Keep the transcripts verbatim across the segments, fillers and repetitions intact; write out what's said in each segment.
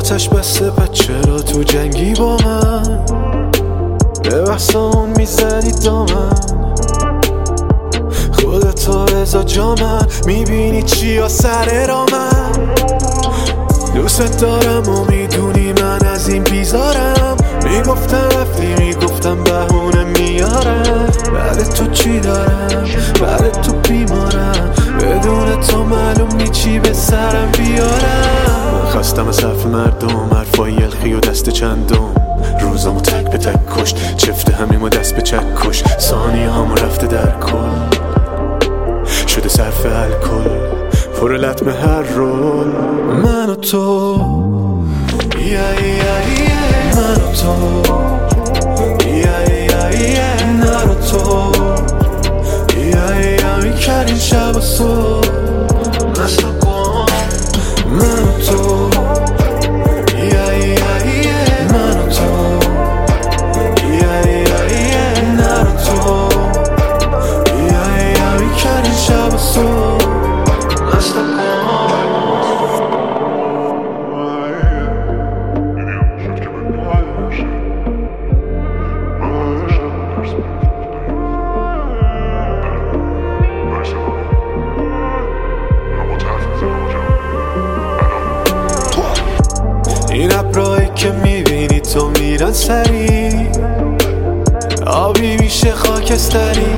آتش بسته پس چرا تو جنگی با من؟ به بحثمون میزدی دامن خودتو رضا جامن میبینی چی یا سر را من دوست دارم و میدونی من از این بیزارم میگفتم رفتی میگفتم بهونه میارم بعد تو چی دارم بعد تو بیمارم بدون تو معلوم نی چی به سرم بیارم خستم از حرف مردم حرفای یلخی و دست چندم روزامو تک به تک کشت چفته همیم و دست به چک کش ثانیه همو رفته در کل شده صرف الکل پر لطمه هر رول من و تو یه یه یه من و تو یه یه یه من و تو یه یه میکردیم شب و صبح مستم کن من و تو یه یه یه من و تو یه یه یه من و تو یه یه میکردیم شب و صبح مستم کن این ابرایی که میبینی تو میرن سری آبی میشه خاکستری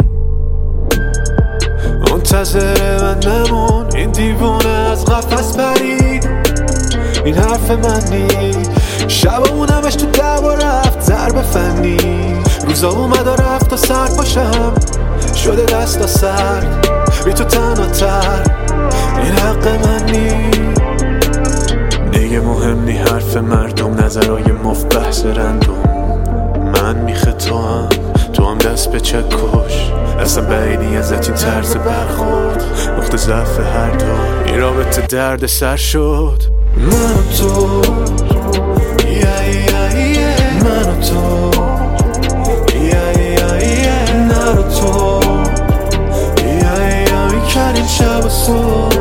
منتظر من نمون این دیوونه از قفس برید این حرف من نی شبمون همش تو دعوا رفت ضرب فنی روزا اومد و رفت و سر پاشم شده دست و سرد بی تو تنها تر این حق من نی دیگه مهم نی حرف مردم نظرهای مفت بحث رندوم من میخه تو هم تو هم دست به چک کش اصلا بعیدی ازت این طرز برخورد نقطه ضعف هر دو این رابطه درد سر شد من و تو یه یه یه من و تو یه یه یه من و تو یه یه میکردیم شب و صبح